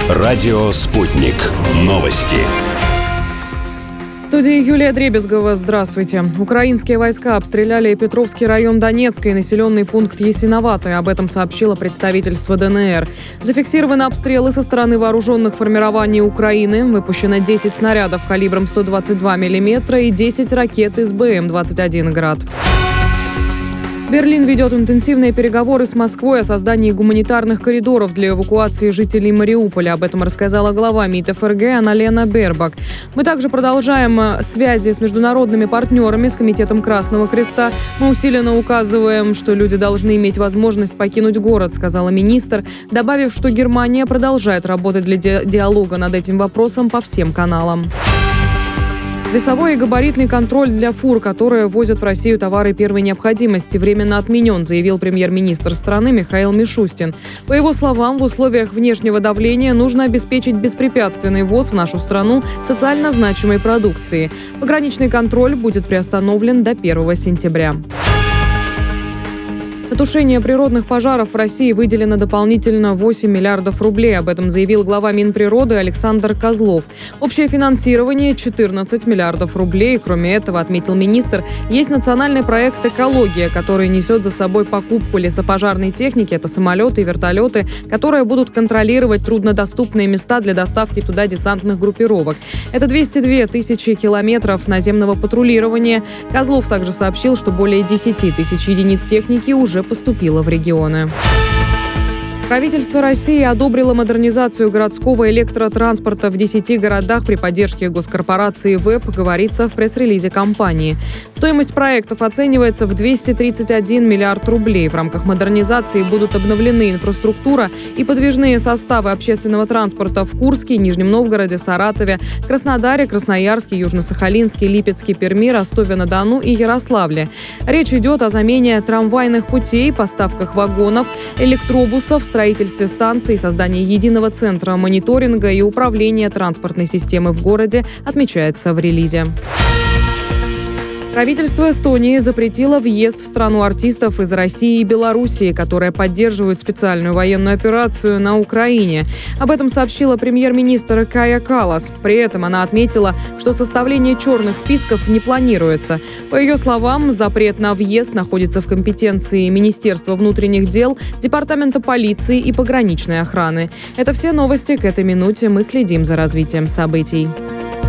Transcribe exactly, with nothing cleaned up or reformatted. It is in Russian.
Радио «Спутник». Новости. В студии Юлия Дребезгова. Здравствуйте. Украинские войска обстреляли Петровский район Донецка и населенный пункт Ясиноватый. Об этом сообщило представительство ДНР. Зафиксированы обстрелы со стороны вооруженных формирований Украины. Выпущено десять снарядов калибром сто двадцать два миллиметра и десять ракет из Бэ Эм двадцать один «Град». Берлин ведет интенсивные переговоры с Москвой о создании гуманитарных коридоров для эвакуации жителей Мариуполя. Об этом рассказала глава МИД Эф Эр Гэ Анна-Лена Бербак. Мы также продолжаем связи с международными партнерами, с Комитетом Красного Креста. Мы усиленно указываем, что люди должны иметь возможность покинуть город, сказала министр, добавив, что Германия продолжает работать для ди- диалога над этим вопросом по всем каналам. Весовой и габаритный контроль для фур, которые возят в Россию товары первой необходимости, временно отменен, заявил премьер-министр страны Михаил Мишустин. По его словам, в условиях внешнего давления нужно обеспечить беспрепятственный ввоз в нашу страну социально значимой продукции. Пограничный контроль будет приостановлен до первого сентября. На тушение природных пожаров в России выделено дополнительно восемь миллиардов рублей. Об этом заявил глава Минприроды Александр Козлов. Общее финансирование – четырнадцать миллиардов рублей. Кроме этого, отметил министр, есть национальный проект «Экология», который несет за собой покупку лесопожарной техники, это самолеты и вертолеты, которые будут контролировать труднодоступные места для доставки туда десантных группировок. Это двести две тысячи километров наземного патрулирования. Козлов также сообщил, что более десять тысяч единиц техники уже поступило в регионы. Правительство России одобрило модернизацию городского электротранспорта в десяти городах при поддержке госкорпорации ВЭП, говорится в пресс-релизе компании. Стоимость проектов оценивается в двести тридцать один миллиард рублей. В рамках модернизации будут обновлены инфраструктура и подвижные составы общественного транспорта в Курске, Нижнем Новгороде, Саратове, Краснодаре, Красноярске, Южно-Сахалинске, Липецке, Перми, Ростове-на-Дону и Ярославле. Речь идет о замене трамвайных путей, поставках вагонов, электробусов, строительстве станций, создании единого центра мониторинга и управления транспортной системы в городе, отмечается в релизе. Правительство Эстонии запретило въезд в страну артистов из России и Белоруссии, которые поддерживают специальную военную операцию на Украине. Об этом сообщила премьер-министр Кая Каллас. При этом она отметила, что составление черных списков не планируется. По ее словам, запрет на въезд находится в компетенции Министерства внутренних дел, Департамента полиции и пограничной охраны. Это все новости к этой минуте. Мы следим за развитием событий.